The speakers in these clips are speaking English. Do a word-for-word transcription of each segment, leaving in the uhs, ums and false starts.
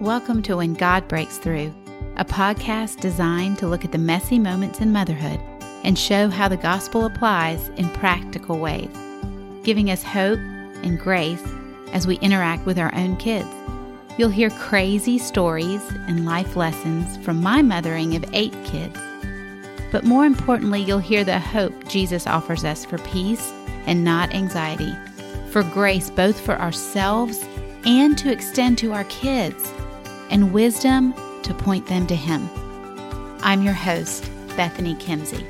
Welcome to When God Breaks Through, a podcast designed to look at the messy moments in motherhood and show how the gospel applies in practical ways, giving us hope and grace as we interact with our own kids. You'll hear crazy stories and life lessons from my mothering of eight kids. But more importantly, you'll hear the hope Jesus offers us for peace and not anxiety, for grace both for ourselves and to extend to our kids, and wisdom to point them to Him. I'm your host, Bethany Kimsey.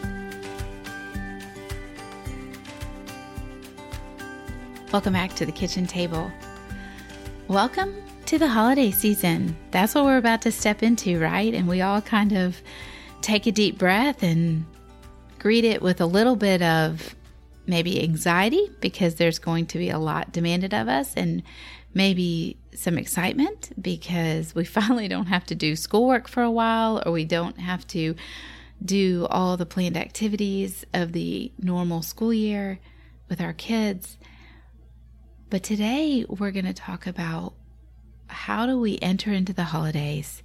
Welcome back to the kitchen table. Welcome to the holiday season. That's what we're about to step into, right? And we all kind of take a deep breath and greet it with a little bit of maybe anxiety because there's going to be a lot demanded of us, and maybe some excitement because we finally don't have to do schoolwork for a while, or we don't have to do all the planned activities of the normal school year with our kids. But today we're going to talk about how do we enter into the holidays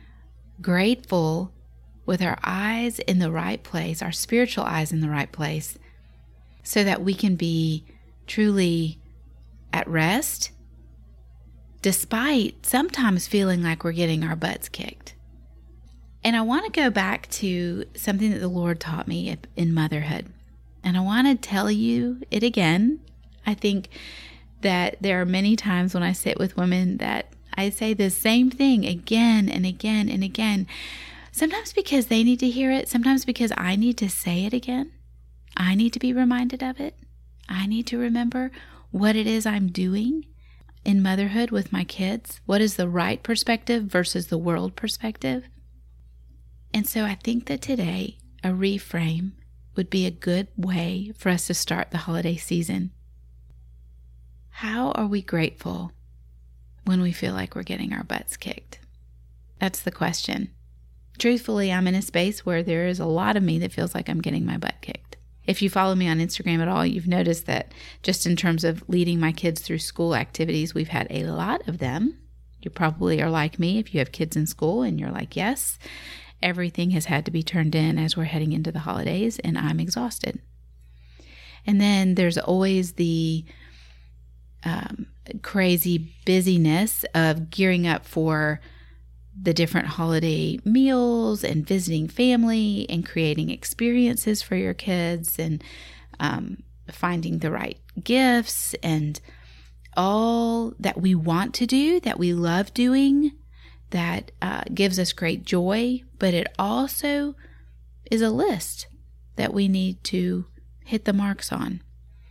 grateful with our eyes in the right place, our spiritual eyes in the right place, so that we can be truly at rest, despite sometimes feeling like we're getting our butts kicked. And I want to go back to something that the Lord taught me in motherhood. And I want to tell you it again. I think that there are many times when I sit with women that I say the same thing again and again and again. Sometimes because they need to hear it. Sometimes because I need to say it again. I need to be reminded of it. I need to remember what it is I'm doing in motherhood with my kids. What is the right perspective versus the world perspective? And so I think that today a reframe would be a good way for us to start the holiday season. How are we grateful when we feel like we're getting our butts kicked? That's the question. Truthfully, I'm in a space where there is a lot of me that feels like I'm getting my butt kicked. If you follow me on Instagram at all, you've noticed that just in terms of leading my kids through school activities, we've had a lot of them. You probably are like me if you have kids in school and you're like, yes, everything has had to be turned in as we're heading into the holidays, and I'm exhausted. And then there's always the um, crazy busyness of gearing up for the different holiday meals and visiting family and creating experiences for your kids and um, finding the right gifts and all that we want to do, that we love doing, that uh, gives us great joy, but it also is a list that we need to hit the marks on.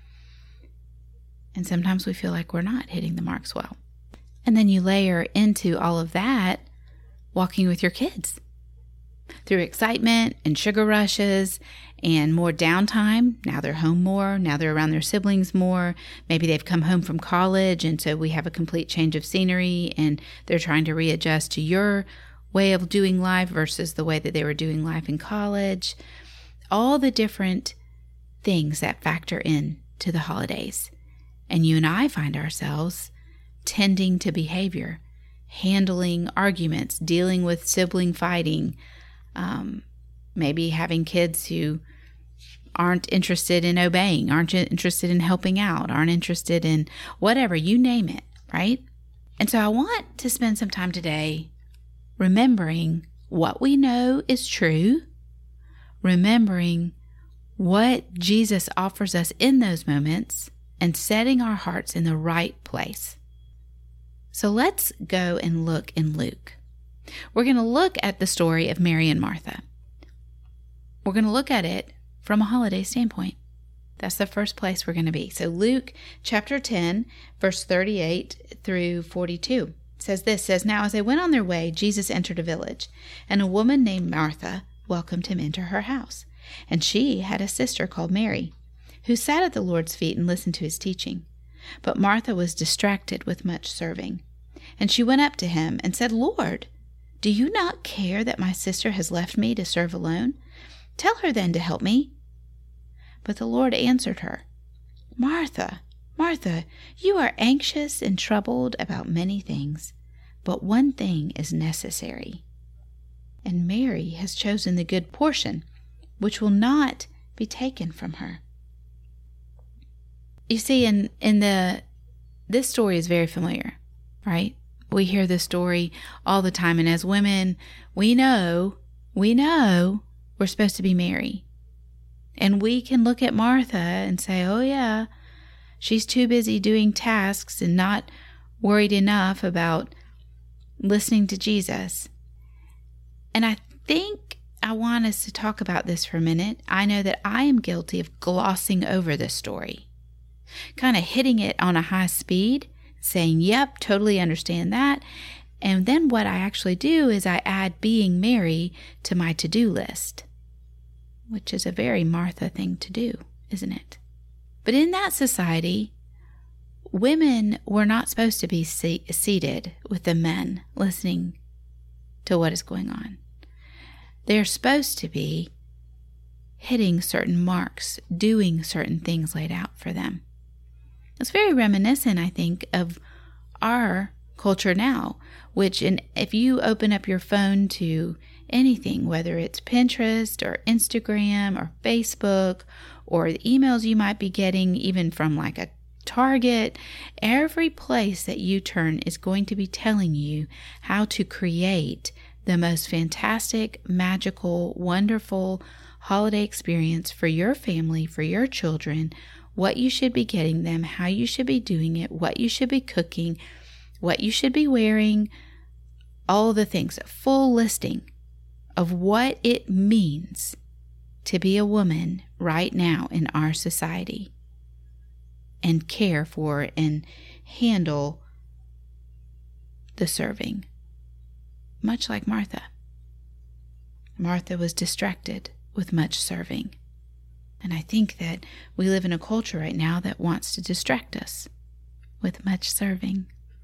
And sometimes we feel like we're not hitting the marks well. And then you layer into all of that walking with your kids through excitement and sugar rushes and more downtime. Now they're home more. Now they're around their siblings more. Maybe they've come home from college, and so we have a complete change of scenery, and they're trying to readjust to your way of doing life versus the way that they were doing life in college. All the different things that factor in to the holidays. And you and I find ourselves tending to behavior, handling arguments, dealing with sibling fighting, um, maybe having kids who aren't interested in obeying, aren't interested in helping out, aren't interested in whatever, you name it, right? And so I want to spend some time today remembering what we know is true, remembering what Jesus offers us in those moments, and setting our hearts in the right place. So let's go and look in Luke. We're going to look at the story of Mary and Martha. We're going to look at it from a holiday standpoint. That's the first place we're going to be. So Luke chapter ten, verse thirty-eight through forty-two says this, says, "Now as they went on their way, Jesus entered a village, and a woman named Martha welcomed him into her house. And she had a sister called Mary, who sat at the Lord's feet and listened to his teaching. But Martha was distracted with much serving. And she went up to him and said, 'Lord, do you not care that my sister has left me to serve alone? Tell her then to help me.' But the Lord answered her, 'Martha, Martha, you are anxious and troubled about many things, but one thing is necessary. And Mary has chosen the good portion, which will not be taken from her. You see, in, in the this story is very familiar, right? We hear this story all the time, and as women, we know, we know we're supposed to be Mary. And we can look at Martha and say, oh yeah, she's too busy doing tasks and not worried enough about listening to Jesus. And I think I want us to talk about this for a minute. I know that I am guilty of glossing over this story, kind of hitting it on a high speed, saying, yep, totally understand that. And then what I actually do is I add being Mary to my to-do list, which is a very Martha thing to do, isn't it? But in that society, women were not supposed to be se- seated with the men listening to what is going on. They're supposed to be hitting certain marks, doing certain things laid out for them. It's very reminiscent, I think, of our culture now, which in, if you open up your phone to anything, whether it's Pinterest or Instagram or Facebook or the emails you might be getting even from like a Target, every place that you turn is going to be telling you how to create the most fantastic, magical, wonderful holiday experience for your family, for your children, what you should be getting them, how you should be doing it, what you should be cooking, what you should be wearing, all the things, a full listing of what it means to be a woman right now in our society and care for and handle the serving. Much like Martha. Martha was distracted with much serving. And I think that we live in a culture right now that wants to distract us with much serving,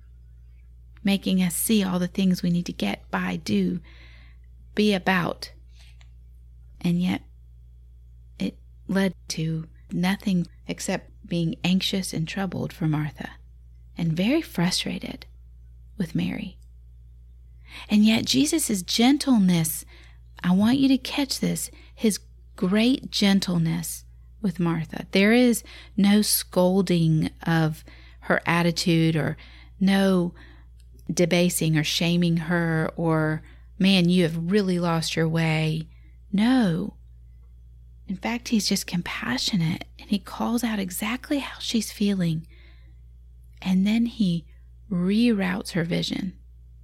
making us see all the things we need to get, buy, do, be about. And yet it led to nothing except being anxious and troubled for Martha and very frustrated with Mary. And yet Jesus' gentleness, I want you to catch this, his great gentleness with Martha. There is no scolding of her attitude or no debasing or shaming her or, man, you have really lost your way. No. In fact, he's just compassionate and he calls out exactly how she's feeling. And then he reroutes her vision.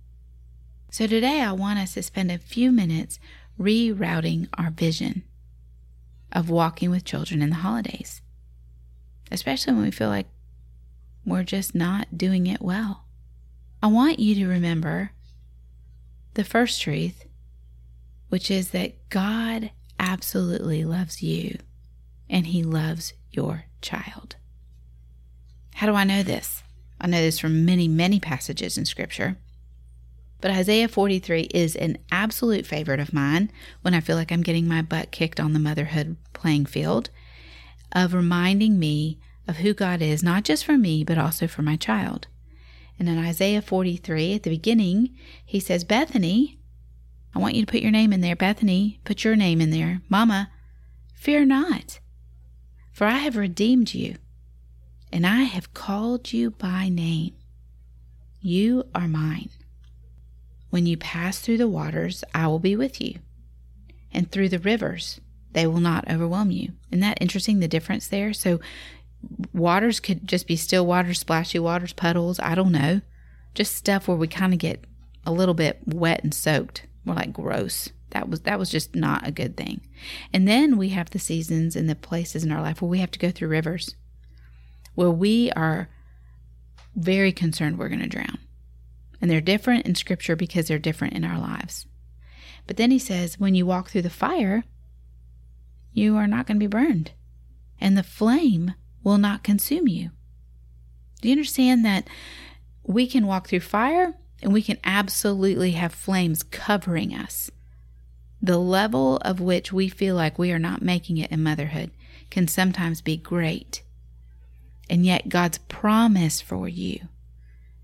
So today I want us to spend a few minutes rerouting our vision of walking with children in the holidays, especially when we feel like we're just not doing it well. I want you to remember the first truth, which is that God absolutely loves you and he loves your child. How do I know this? I know this from many, many passages in Scripture. But Isaiah forty-three is an absolute favorite of mine when I feel like I'm getting my butt kicked on the motherhood playing field, of reminding me of who God is, not just for me, but also for my child. And in Isaiah forty-three, at the beginning, he says, Bethany, I want you to put your name in there. Bethany, put your name in there. Mama, fear not, for I have redeemed you, and I have called you by name. You are mine. When you pass through the waters, I will be with you. And through the rivers, they will not overwhelm you. Isn't that interesting, the difference there? So waters could just be still waters, splashy waters, puddles, I don't know. Just stuff where we kind of get a little bit wet and soaked. We're like, gross. That was that was just not a good thing. And then we have the seasons and the places in our life where we have to go through rivers, where we are very concerned we're going to drown. And they're different in Scripture because they're different in our lives. But then he says, when you walk through the fire, you are not going to be burned, and the flame will not consume you. Do you understand that we can walk through fire and we can absolutely have flames covering us? The level of which we feel like we are not making it in motherhood can sometimes be great. And yet God's promise for you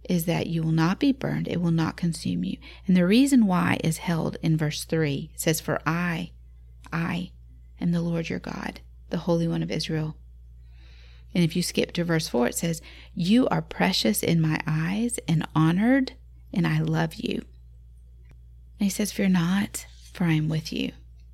is that you will not be burned. It will not consume you. And the reason why is held in verse three. It says, for I, I am the Lord your God, the Holy One of Israel. And if you skip to verse four, it says, you are precious in my eyes and honored, and I love you. And he says, fear not, for I am with you.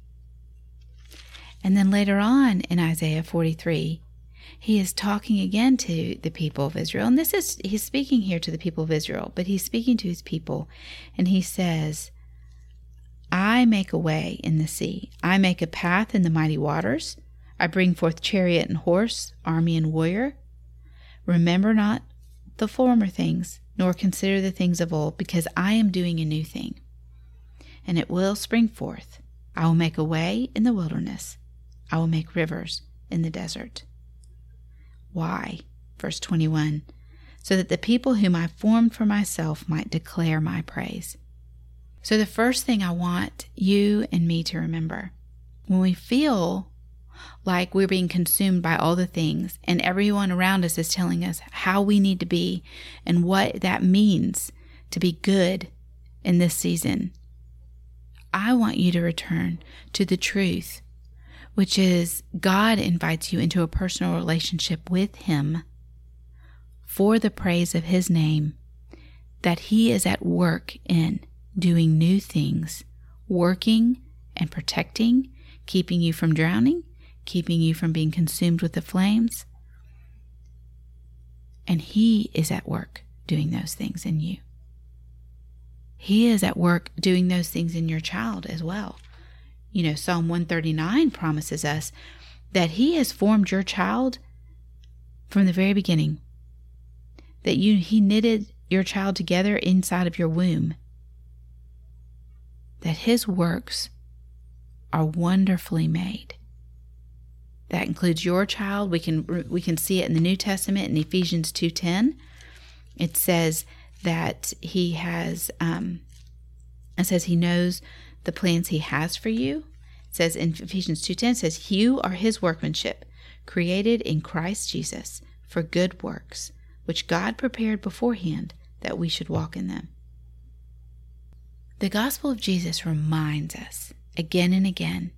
And then later on in Isaiah forty-three, he is talking again to the people of Israel. And this is, he's speaking here to the people of Israel, but he's speaking to his people. And he says, I make a way in the sea. I make a path in the mighty waters. I bring forth chariot and horse, army and warrior. Remember not the former things, nor consider the things of old, because I am doing a new thing, and it will spring forth. I will make a way in the wilderness. I will make rivers in the desert. Why? Verse twenty-one, so that the people whom I formed for myself might declare my praise. So the first thing I want you and me to remember, when we feel like we're being consumed by all the things and everyone around us is telling us how we need to be and what that means to be good in this season, I want you to return to the truth, which is God invites you into a personal relationship with Him for the praise of His name, that He is at work in doing new things, working and protecting, keeping you from drowning, keeping you from being consumed with the flames. And He is at work doing those things in you. He is at work doing those things in your child as well. You know, Psalm one thirty-nine promises us that He has formed your child from the very beginning, that you He knitted your child together inside of your womb, that His works are wonderfully made. That includes your child. We can we can see it in the New Testament in Ephesians two ten. It says that He has, um, it says He knows the plans He has for you. It says in Ephesians two ten, it says, you are His workmanship, created in Christ Jesus for good works, which God prepared beforehand that we should walk in them. The gospel of Jesus reminds us again and again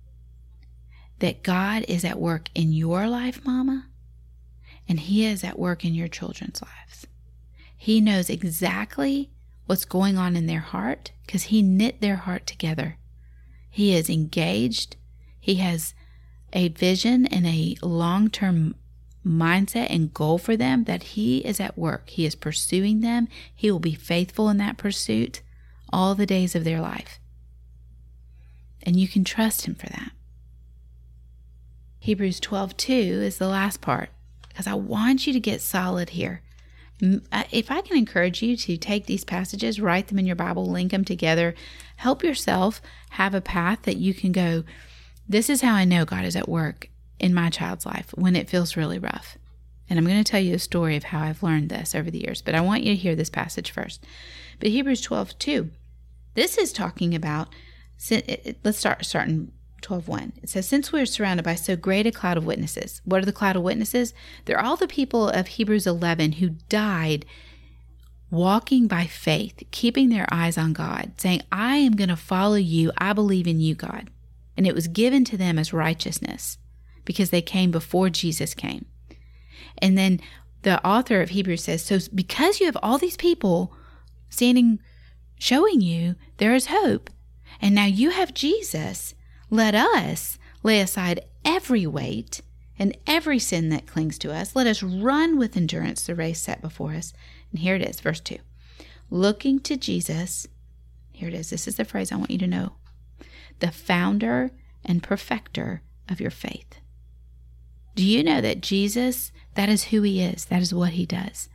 that God is at work in your life, Mama, and He is at work in your children's lives. He knows exactly what's going on in their heart because He knit their heart together. He is engaged. He has a vision and a long-term mindset and goal for them that He is at work. He is pursuing them. He will be faithful in that pursuit all the days of their life. And you can trust Him for that. Hebrews twelve two is the last part, because I want you to get solid here. If I can encourage you to take these passages, write them in your Bible, link them together, help yourself have a path that you can go, this is how I know God is at work in my child's life when it feels really rough. And I'm going to tell you a story of how I've learned this over the years, but I want you to hear this passage first. But Hebrews twelve two, this is talking about, let's start starting twelve one. It says, since we are surrounded by so great a cloud of witnesses. What are the cloud of witnesses? They're all the people of Hebrews eleven who died walking by faith, keeping their eyes on God, saying, I am going to follow you. I believe in you, God. And it was given to them as righteousness because they came before Jesus came. And then the author of Hebrews says, so because you have all these people standing, showing you there is hope, and now you have Jesus, let us lay aside every weight and every sin that clings to us. Let us run with endurance the race set before us. And here it is, verse two. Looking to Jesus, here it is. This is the phrase I want you to know. The founder and perfecter of your faith. Do you know that Jesus, that is who He is. That is what He does.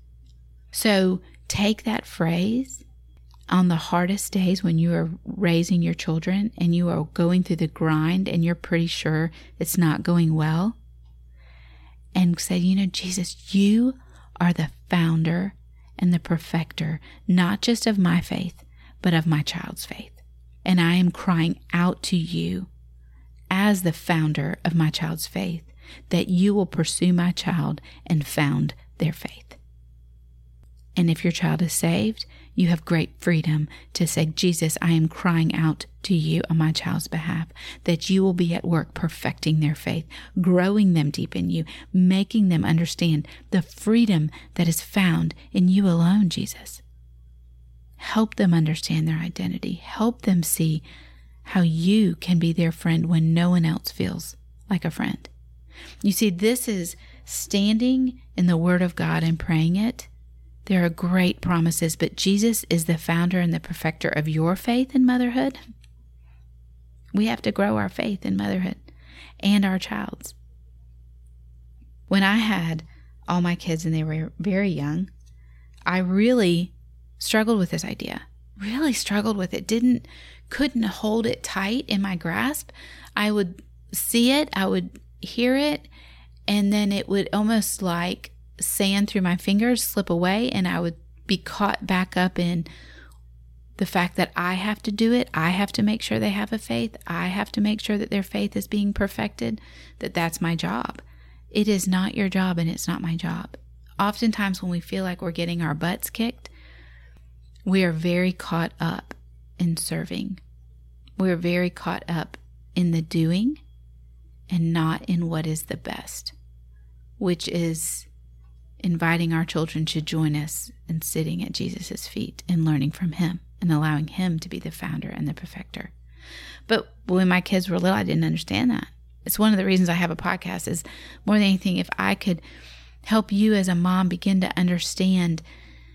So take that phrase on the hardest days when you are raising your children and you are going through the grind and you're pretty sure it's not going well, and say, you know, Jesus, you are the founder and the perfecter, not just of my faith, but of my child's faith. And I am crying out to you as the founder of my child's faith, that you will pursue my child and found their faith. And if your child is saved, you have great freedom to say, Jesus, I am crying out to you on my child's behalf, that you will be at work perfecting their faith, growing them deep in you, making them understand the freedom that is found in you alone, Jesus. Help them understand their identity. Help them see how you can be their friend when no one else feels like a friend. You see, this is standing in the Word of God and praying it. There are great promises, but Jesus is the founder and the perfecter of your faith in motherhood. We have to grow our faith in motherhood and our child's. When I had all my kids and they were very young, I really struggled with this idea, really struggled with it, didn't, couldn't hold it tight in my grasp. I would see it, I would hear it, and then it would almost like sand through my fingers slip away, and I would be caught back up in the fact that I have to do it. I have to make sure they have a faith. I have to make sure that their faith is being perfected, that that's my job. It is not your job, and it's not my job. Oftentimes when we feel like we're getting our butts kicked, we are very caught up in serving. We're very caught up in the doing and not in what is the best, which is inviting our children to join us in sitting at Jesus' feet and learning from him and allowing him to be the founder and the perfecter. But when my kids were little, I didn't understand that. It's one of the reasons I have a podcast, is more than anything, if I could help you as a mom begin to understand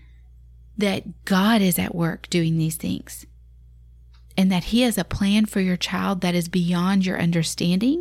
that God is at work doing these things and that he has a plan for your child that is beyond your understanding.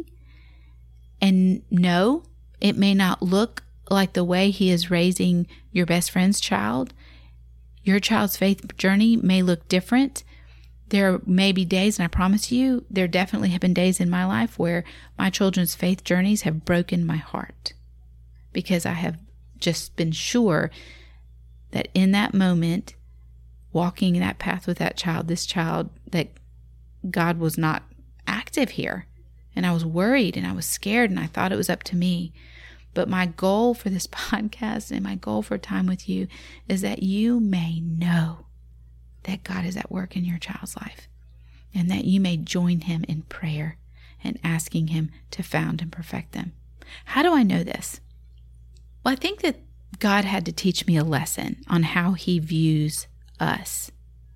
And no, it may not look like the way he is raising your best friend's child. Your child's faith journey may look different. There may be days, and I promise you, there definitely have been days in my life where my children's faith journeys have broken my heart, because I have just been sure that in that moment, walking that path with that child, this child, that God was not active here. And I was worried and I was scared and I thought it was up to me. But my goal for this podcast and my goal for time with you is that you may know that God is at work in your child's life, and that you may join him in prayer and asking him to found and perfect them. How do I know this? Well, I think that God had to teach me a lesson on how he views us,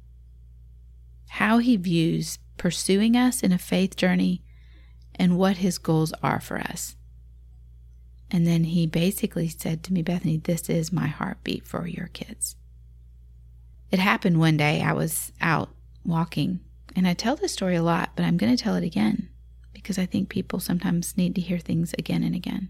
how he views pursuing us in a faith journey, and what his goals are for us. And then he basically said to me, Bethany, this is my heartbeat for your kids. It happened one day. I was out walking, and I tell this story a lot, but I'm going to tell it again because I think people sometimes need to hear things again and again.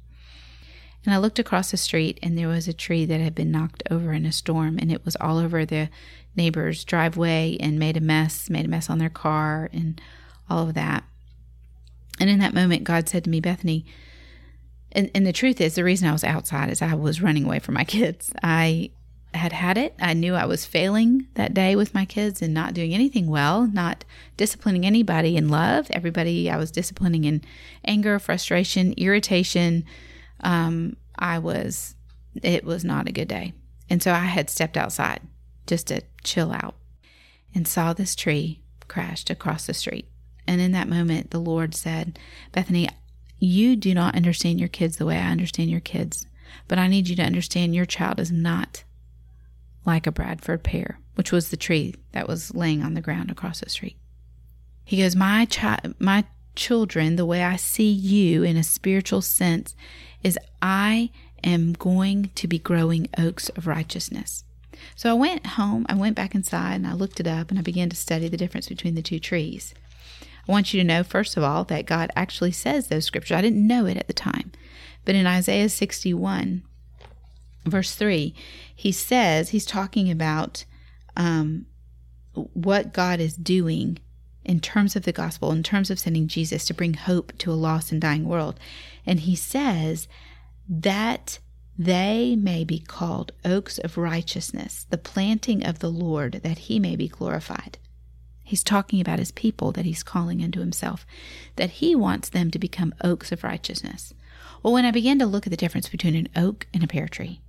And I looked across the street, and there was a tree that had been knocked over in a storm, and it was all over the neighbor's driveway and made a mess, made a mess on their car and all of that. And in that moment, God said to me, Bethany, and, and the truth is, the reason I was outside is I was running away from my kids. I had had it. I knew I was failing that day with my kids and not doing anything well, not disciplining anybody in love. Everybody I was disciplining in anger, frustration, irritation. Um, I was, it was not a good day. And so I had stepped outside just to chill out and saw this tree crashed across the street. And in that moment, the Lord said, Bethany, you do not understand your kids the way I understand your kids, but I need you to understand your child is not like a Bradford pear, which was the tree that was laying on the ground across the street. He goes, my child, my children, the way I see you in a spiritual sense is I am going to be growing oaks of righteousness. So I went home, I went back inside and I looked it up and I began to study the difference between the two trees. I want you to know, first of all, that God actually says those scriptures. I didn't know it at the time. But in Isaiah sixty-one, verse three, he says, he's talking about um, what God is doing in terms of the gospel, in terms of sending Jesus to bring hope to a lost and dying world. And he says that they may be called oaks of righteousness, the planting of the Lord, that he may be glorified. He's talking about his people that he's calling unto himself, that he wants them to become oaks of righteousness. Well, when I began to look at the difference between an oak and a pear tree,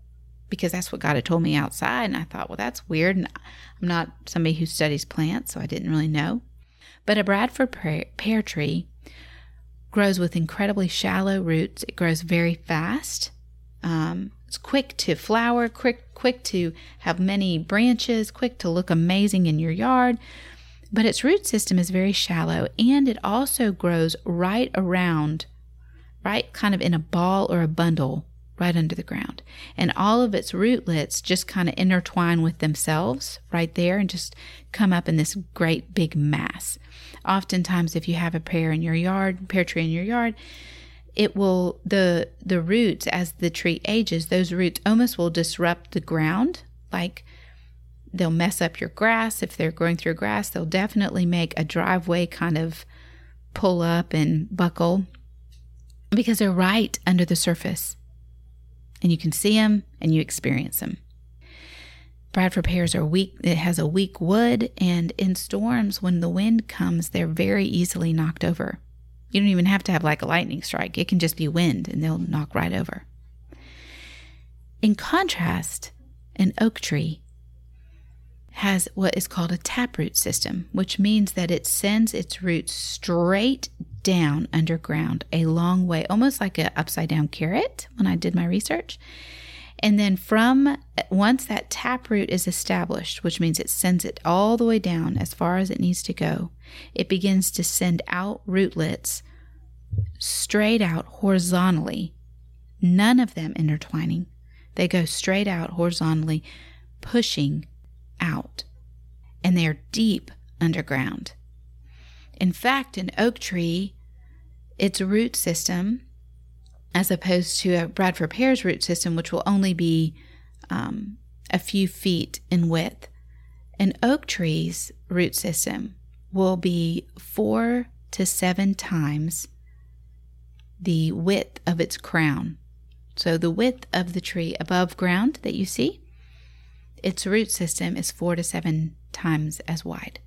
because that's what God had told me outside. And I thought, well, that's weird. And I'm not somebody who studies plants, so I didn't really know. But a Bradford pear tree grows with incredibly shallow roots. It grows very fast. Um, it's quick to flower, quick, quick to have many branches, quick to look amazing in your yard. But its root system is very shallow, and it also grows right around, right kind of in a ball or a bundle right under the ground. And all of its rootlets just kind of intertwine with themselves right there and just come up in this great big mass. Oftentimes, if you have a pear in your yard, pear tree in your yard, it will, the the roots, as the tree ages, those roots almost will disrupt the ground. Like they'll mess up your grass. If they're growing through grass, they'll definitely make a driveway kind of pull up and buckle because they're right under the surface. And you can see them and you experience them. Bradford pears are weak. It has a weak wood, and in storms, when the wind comes, they're very easily knocked over. You don't even have to have like a lightning strike. It can just be wind and they'll knock right over. In contrast, an oak tree has what is called a taproot system, which means that it sends its roots straight down underground a long way, almost like an upside down carrot when I did my research. And then from once that taproot is established, which means it sends it all the way down as far as it needs to go, it begins to send out rootlets straight out horizontally, none of them intertwining. They go straight out horizontally, pushing out, and they are deep underground. In fact, an oak tree, its root system, as opposed to a Bradford pear's root system, which will only be um, a few feet in width, an oak tree's root system will be four to seven times the width of its crown. So the width of the tree above ground that you see, its root system is four to seven times as wide.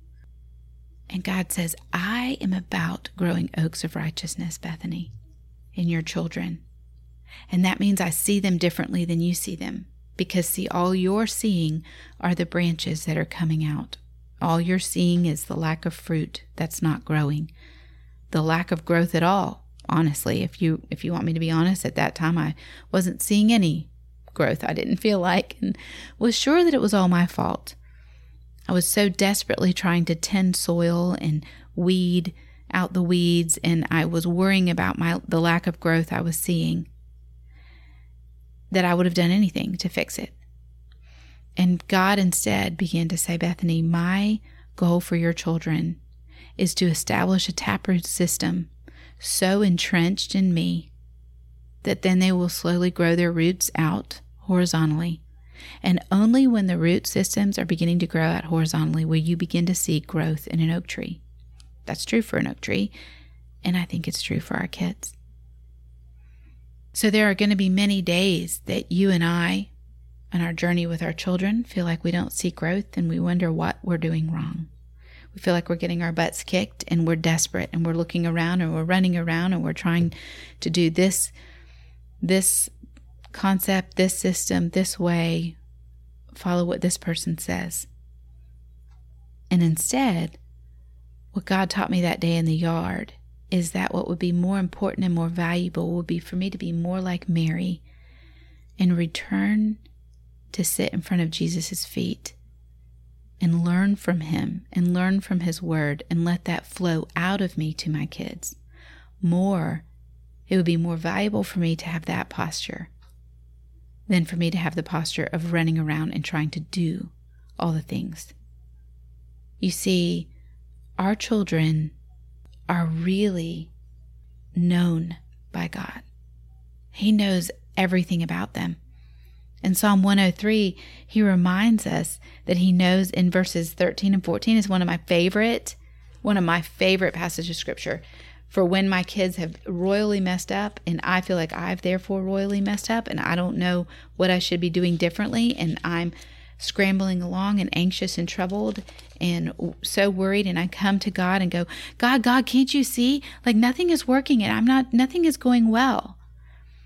And God says, I am about growing oaks of righteousness, Bethany, in your children. And that means I see them differently than you see them. Because see, all you're seeing are the branches that are coming out. All you're seeing is the lack of fruit that's not growing. The lack of growth at all. Honestly, if you if you want me to be honest, at that time I wasn't seeing any growth. I didn't feel like, and was sure that it was all my fault. I was so desperately trying to tend soil and weed out the weeds, and I was worrying about my the lack of growth I was seeing, that I would have done anything to fix it. And God instead began to say, Bethany, my goal for your children is to establish a taproot system so entrenched in me that then they will slowly grow their roots out horizontally. And only when the root systems are beginning to grow out horizontally will you begin to see growth in an oak tree. That's true for an oak tree, and I think it's true for our kids. So there are going to be many days that you and I, on our journey with our children, feel like we don't see growth and we wonder what we're doing wrong. We feel like we're getting our butts kicked and we're desperate and we're looking around and we're running around and we're trying to do this, this concept, this system, this way, follow what this person says. And instead, what God taught me that day in the yard is that what would be more important and more valuable would be for me to be more like Mary and return to sit in front of Jesus' feet and learn from him and learn from his word and let that flow out of me to my kids. More, it would be more valuable for me to have that posture than for me to have the posture of running around and trying to do all the things. You see, our children are really known by God. He knows everything about them. In Psalm one oh three, he reminds us that he knows in verses thirteen and fourteen is one of my favorite, one of my favorite passages of scripture for when my kids have royally messed up and I feel like I've therefore royally messed up and I don't know what I should be doing differently and I'm scrambling along and anxious and troubled and so worried, and I come to God and go, God, God, can't you see? Like nothing is working and I'm not, nothing is going well.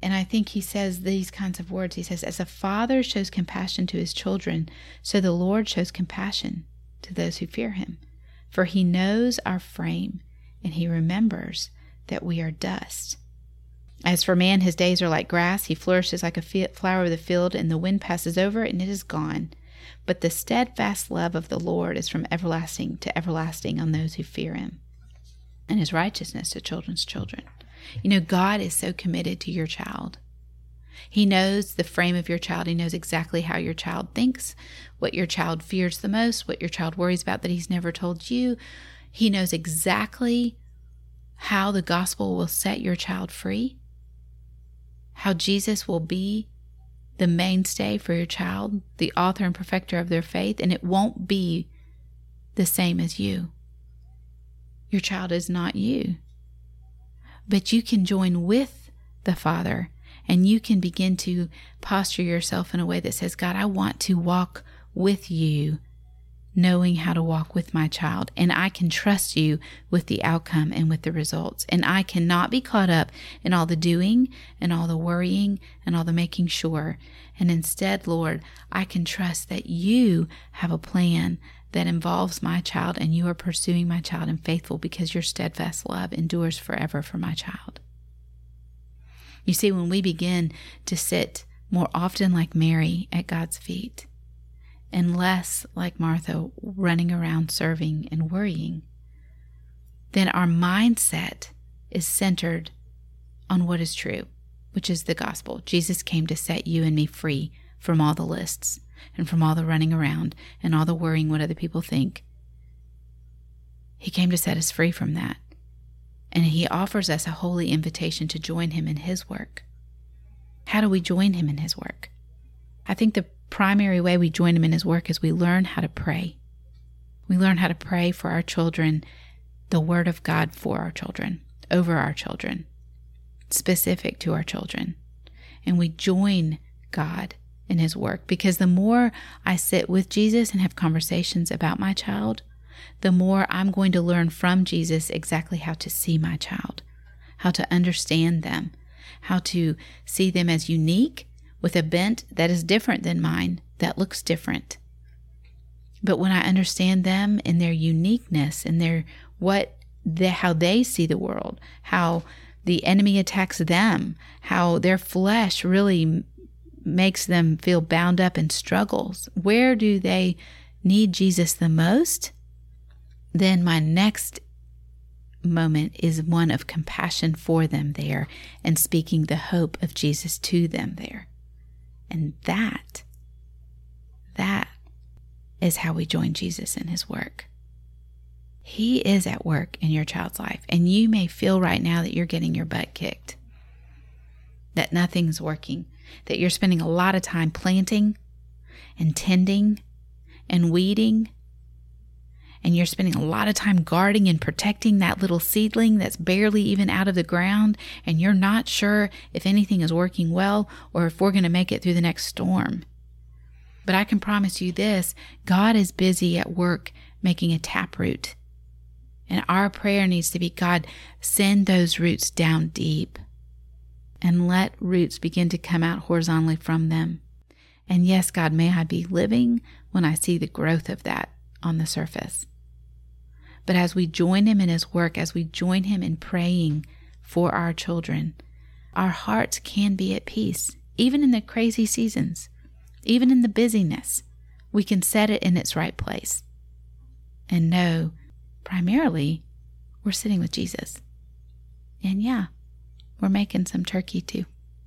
And I think he says these kinds of words. He says, as a father shows compassion to his children, so the Lord shows compassion to those who fear him. For he knows our frame, and he remembers that we are dust. As for man, his days are like grass. He flourishes like a flower of the field, and the wind passes over it, and it is gone. But the steadfast love of the Lord is from everlasting to everlasting on those who fear him, and his righteousness to children's children. You know, God is so committed to your child. He knows the frame of your child. He knows exactly how your child thinks, what your child fears the most, what your child worries about that he's never told you. He knows exactly how the gospel will set your child free, how Jesus will be the mainstay for your child, the author and perfecter of their faith, and it won't be the same as you. Your child is not you. But you can join with the Father, and you can begin to posture yourself in a way that says, God, I want to walk with you, knowing how to walk with my child. And I can trust you with the outcome and with the results. And I cannot be caught up in all the doing and all the worrying and all the making sure. And instead, Lord, I can trust that you have a plan that involves my child, and you are pursuing my child and faithful, because your steadfast love endures forever for my child. You see, when we begin to sit more often like Mary at God's feet, and less like Martha running around serving and worrying, then our mindset is centered on what is true, which is the gospel. Jesus came to set you and me free from all the lists and from all the running around and all the worrying what other people think. He came to set us free from that. And he offers us a holy invitation to join him in his work. How do we join him in his work? I think the primary way we join him in his work is we learn how to pray. We learn how to pray for our children, the word of God for our children, over our children, specific to our children. And we join God in his work, because the more I sit with Jesus and have conversations about my child, the more I'm going to learn from Jesus exactly how to see my child, how to understand them, how to see them as unique with a bent that is different than mine, that looks different. But when I understand them in their uniqueness and their what the, how they see the world, how the enemy attacks them, how their flesh really makes them feel bound up in struggles, where do they need Jesus the most? Then my next moment is one of compassion for them there and speaking the hope of Jesus to them there. And that, that is how we join Jesus in his work. He is at work in your child's life, and you may feel right now that you're getting your butt kicked, that nothing's working, that you're spending a lot of time planting and tending and weeding, and you're spending a lot of time guarding and protecting that little seedling that's barely even out of the ground, and you're not sure if anything is working well or if we're going to make it through the next storm. But I can promise you this, God is busy at work making a taproot. And our prayer needs to be, God, send those roots down deep and let roots begin to come out horizontally from them. And yes, God, may I be living when I see the growth of that on the surface. But as we join him in his work, as we join him in praying for our children, our hearts can be at peace, even in the crazy seasons, even in the busyness. We can set it in its right place and know primarily we're sitting with Jesus. And yeah, we're making some turkey too.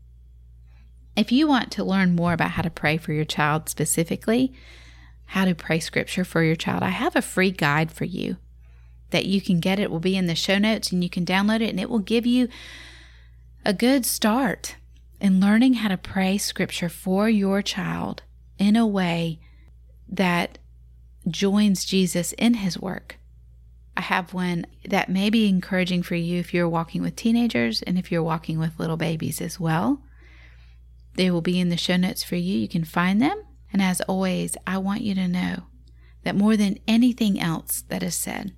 If you want to learn more about how to pray for your child, specifically how to pray scripture for your child, I have a free guide for you that you can get. It will be in the show notes, and you can download it, and it will give you a good start in learning how to pray scripture for your child in a way that joins Jesus in his work. I have one that may be encouraging for you if you're walking with teenagers and if you're walking with little babies as well. They will be in the show notes for you. You can find them. And as always, I want you to know that more than anything else that is said,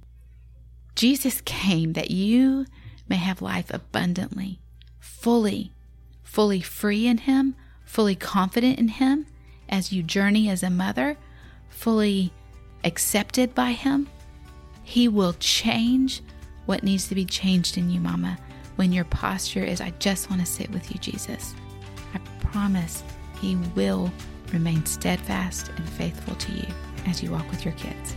Jesus came that you may have life abundantly, fully, fully free in Him, fully confident in Him, as you journey as a mother, fully accepted by Him, He will change what needs to be changed in you, Mama, when your posture is, I just want to sit with you, Jesus. I promise He will remain steadfast and faithful to you as you walk with your kids.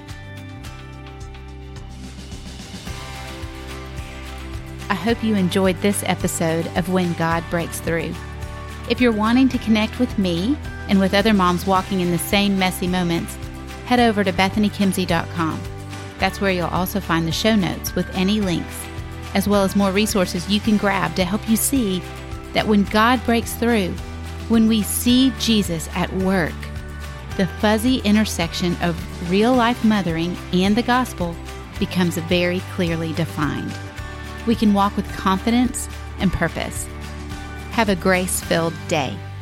I hope you enjoyed this episode of When God Breaks Through. If you're wanting to connect with me and with other moms walking in the same messy moments, head over to bethany kimsey dot com. That's where you'll also find the show notes with any links, as well as more resources you can grab to help you see that when God breaks through, when we see Jesus at work, the fuzzy intersection of real-life mothering and the gospel becomes very clearly defined. We can walk with confidence and purpose. Have a grace-filled day.